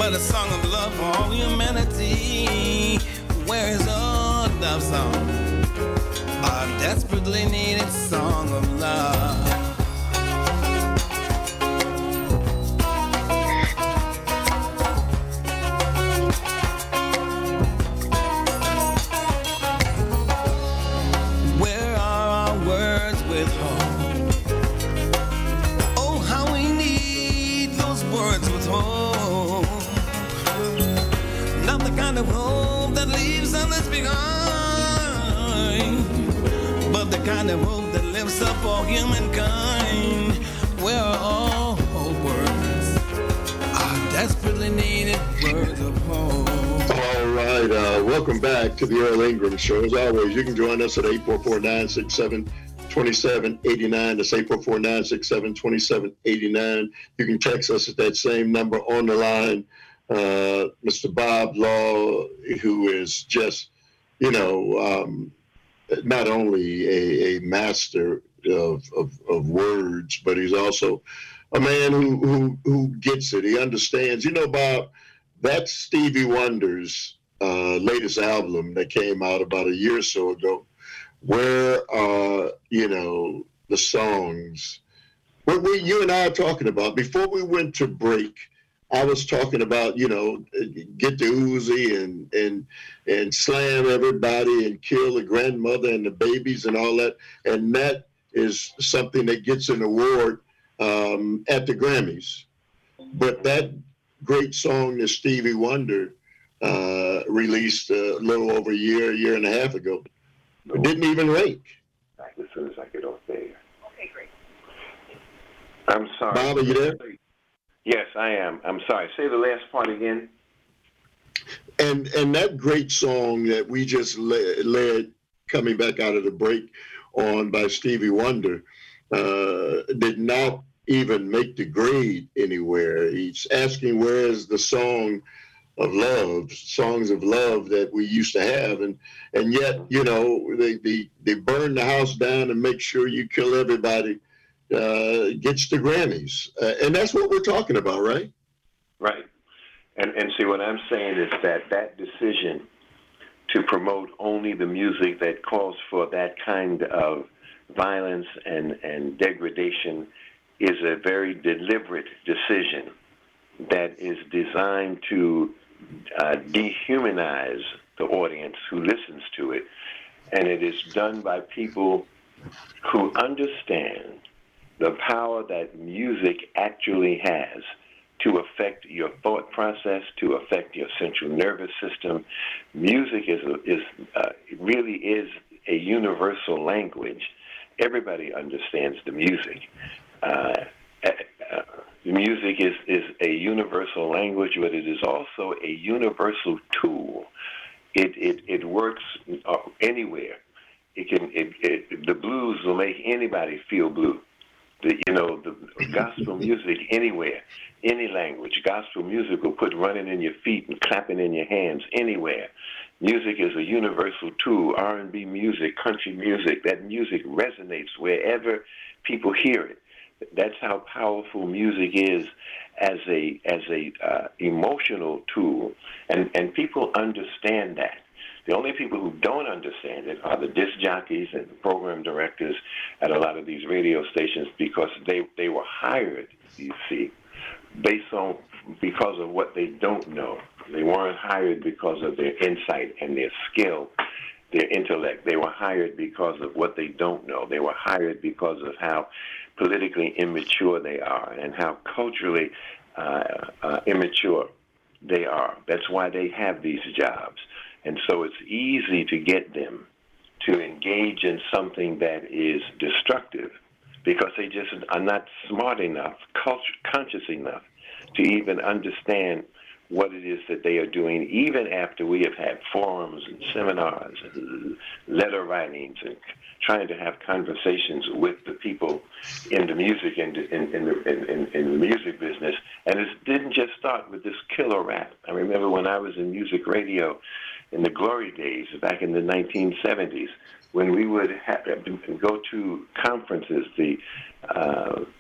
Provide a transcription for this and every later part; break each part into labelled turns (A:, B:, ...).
A: but a song of love for all humanity. Where is our love song? Our desperately needed song of love. Where are our words with hope? Oh, how we need those words with hope. Not the kind of hope that leaves others behind, but the kind of hope that lifts up all humankind. Where are all hope words? Our desperately needed words of hope.
B: All right, welcome back to the Earl Ingram Show. As always, you can join us at 844-967-2789. That's 844-967-2789. You can text us at that same number on the line. Mr. Bob Law, who is just, not only a master of words, but he's also a man who gets it. He understands. Bob, that's Stevie Wonder's latest album that came out about a year or so ago. Where are, the songs? What you and I are talking about, before we went to break, I was talking about, get the Uzi and slam everybody and kill the grandmother and the babies and all that. And that is something that gets an award at the Grammys. But that great song that Stevie Wonder released a little over a year and a half ago, didn't even rank.
C: As soon as I get off there. Okay, great. I'm sorry.
B: Bob, are you there?
C: Yes, I am. I'm sorry. Say the last part again.
B: And that great song that we just led coming back out of the break on by Stevie Wonder did not even make the grade anywhere. He's asking where is the songs of love that we used to have, and yet they burn the house down and make sure you kill everybody. Gets the Grammys, and that's what we're talking about, right?
C: Right. And see, what I'm saying is that decision to promote only the music that calls for that kind of violence and degradation is a very deliberate decision that is designed to dehumanize the audience who listens to it, and it is done by people who understand the power that music actually has to affect your thought process, to affect your central nervous system. Music really is a universal language. Everybody understands the music. Music is a universal language, but it is also a universal tool. It works anywhere. The blues will make anybody feel blue. The gospel music anywhere, any language. Gospel music will put running in your feet and clapping in your hands anywhere. Music is a universal tool. R&B music, country music, that music resonates wherever people hear it. That's how powerful music is as a emotional tool, and people understand that. The only people who don't understand it are the disc jockeys and the program directors at a lot of these radio stations, because they were hired, you see, because of what they don't know. They weren't hired because of their insight and their skill, their intellect. They were hired because of what they don't know. They were hired because of how politically immature they are and how culturally immature they are. That's why they have these jobs. And so it's easy to get them to engage in something that is destructive because they just are not smart enough, conscious enough to even understand what it is that they are doing, even after we have had forums and seminars and letter writings and trying to have conversations with the people in the music and in the music business. And it didn't just start with this killer rap. I remember when I was in music radio in the glory days back in the 1970s, when we would go to conferences, the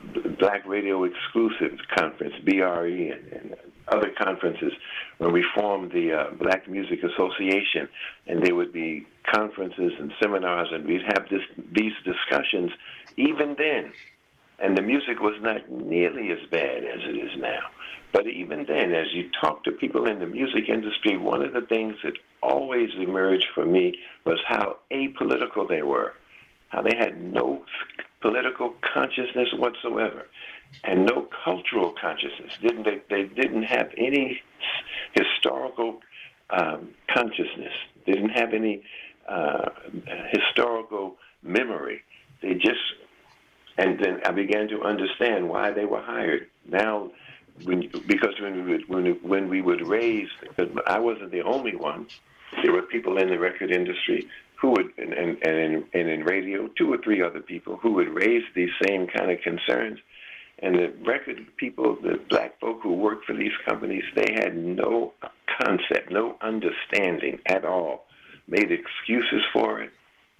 C: Black Radio Exclusive Conference, BRE, and other conferences, when we formed the Black Music Association, and there would be conferences and seminars, and we'd have these discussions even then. And the music was not nearly as bad as it is now. But even then, as you talk to people in the music industry, one of the things that always emerged for me was how apolitical they were, how they had no political consciousness whatsoever and no cultural consciousness. They didn't have any historical consciousness. They didn't have any historical memory. They just, and then I began to understand why they were hired. Now, because when we would raise, because I wasn't the only one, there were people in the record industry who would, and in radio, 2 or 3 other people who would raise these same kind of concerns. And the record people, the black folk who worked for these companies, they had no concept, no understanding at all, made excuses for it,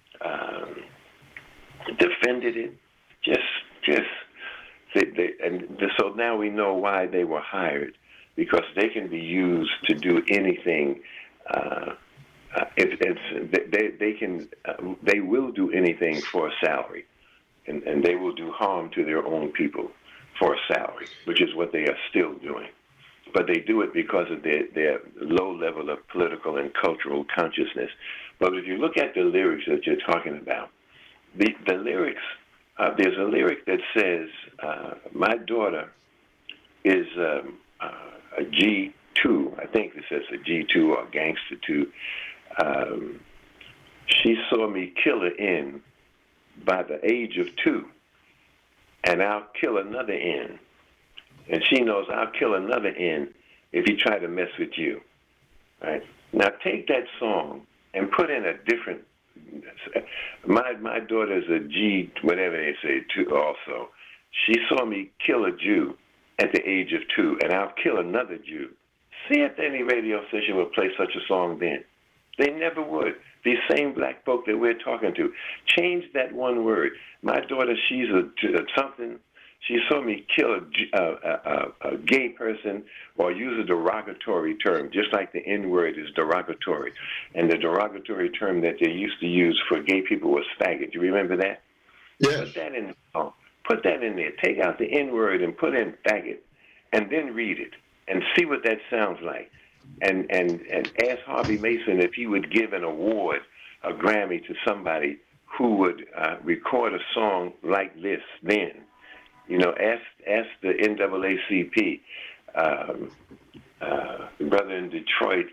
C: defended it, so now we know why they were hired, because they can be used to do anything. They will do anything for a salary, and they will do harm to their own people for a salary, which is what they are still doing. But they do it because of their low level of political and cultural consciousness. But if you look at the lyrics that you're talking about, the lyrics, there's a lyric that says, my daughter is a G2, I think it says a G2 or Gangster 2. She saw me kill her in by the age of 2, and I'll kill another in. And she knows I'll kill another in if he try to mess with you. Right? Now take that song and put in a different, my daughter's a G, whatever they say, 2 also. She saw me kill a Jew at the age of 2, and I'll kill another Jew. See if any radio station would play such a song then. They never would. These same black folk that we're talking to, change that one word. My daughter, she's a something. She saw me kill a gay person, or use a derogatory term, just like the N-word is derogatory. And the derogatory term that they used to use for gay people was faggot. Do you remember that?
B: Yes.
C: Put that in the song. Put that in there. Take out the N-word and put in faggot, and then read it and see what that sounds like. And ask Harvey Mason if he would give an award, a Grammy, to somebody who would record a song like this then. You know, ask the NAACP, the brother in Detroit,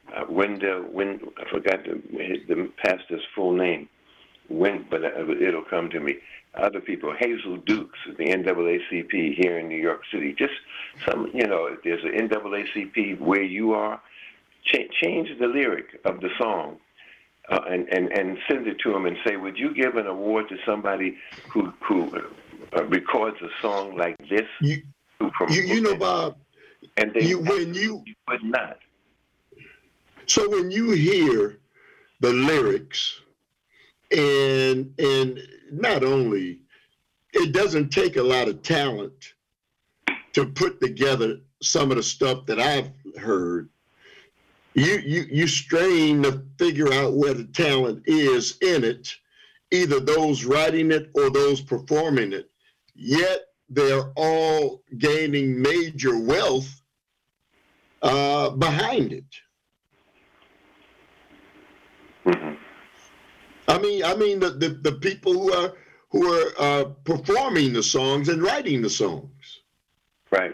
C: I forgot the pastor's full name, but it'll come to me. Other people, Hazel Dukes, the NAACP here in New York City. Just some, if there's an NAACP where you are, change the lyric of the song and send it to them and say, would you give an award to somebody who records a song like this?
B: Bob,
C: and they would not.
B: So when you hear the lyrics, and not only, it doesn't take a lot of talent to put together some of the stuff that I've heard. You strain to figure out where the talent is in it, either those writing it or those performing it. Yet they're all gaining major wealth behind it.
C: Mm-hmm.
B: I mean the people who are performing the songs and writing the songs.
C: Right.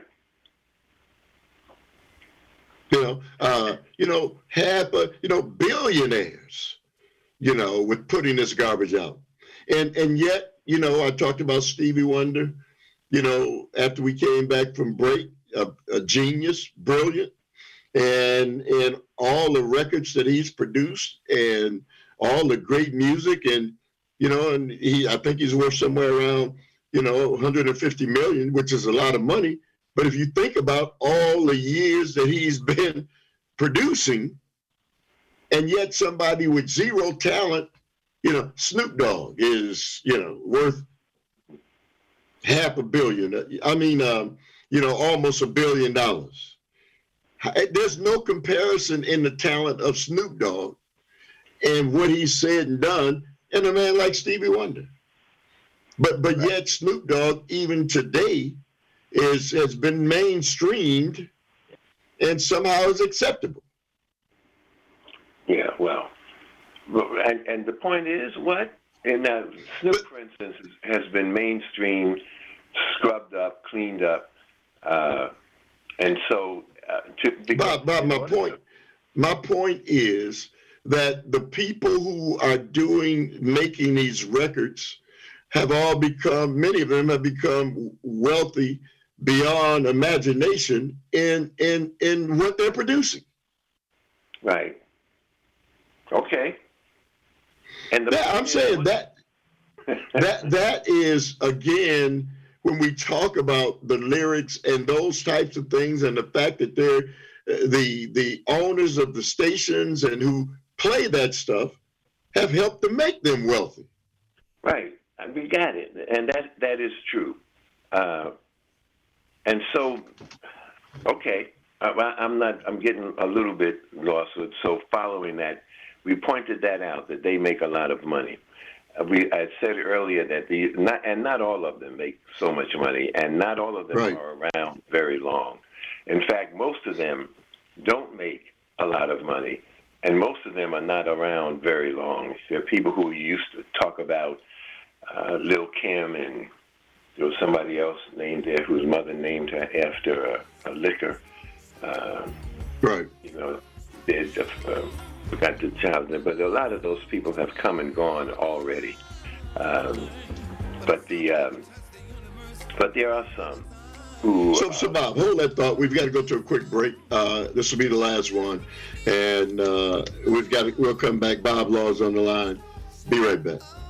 B: Half billionaires, with putting this garbage out. And yet, I talked about Stevie Wonder, after we came back from break, a genius, brilliant, and all the records that he's produced and all the great music, and I think he's worth somewhere around, 150 million, which is a lot of money. But if you think about all the years that he's been producing, and yet somebody with zero talent, Snoop Dogg is, worth $500 million. Almost $1 billion. There's no comparison in the talent of Snoop Dogg and what he said and done, and a man like Stevie Wonder. But yet Snoop Dogg, even today, has been mainstreamed and somehow is acceptable.
C: Yeah, well, and the point is what? And Snoop, for instance, has been mainstreamed, scrubbed up, cleaned up, and so.
B: Bob, my point is that the people who are making these records have all become, many of them have become wealthy beyond imagination in what they're producing.
C: Right. Okay. And
B: I'm saying that is, again, when we talk about the lyrics and those types of things, and the fact that they're the owners of the stations and who play that stuff have helped to make them wealthy.
C: Right. We got it. And that is true. And so, okay, I'm getting a little bit lost. So following that, we pointed that out, that they make a lot of money. I said earlier that not all of them make so much money, and not all of them are around very long. In fact, most of them don't make a lot of money, and most of them are not around very long. There are people who used to talk about Lil' Kim, and there was somebody else named there whose mother named her after a liquor.
B: Right.
C: Forgot the child's name, but a lot of those people have come and gone already. But there are some who.
B: So Bob, hold that thought. We've got to go to a quick break. This will be the last one, and we'll come back. Bob Law's on the line. Be right back.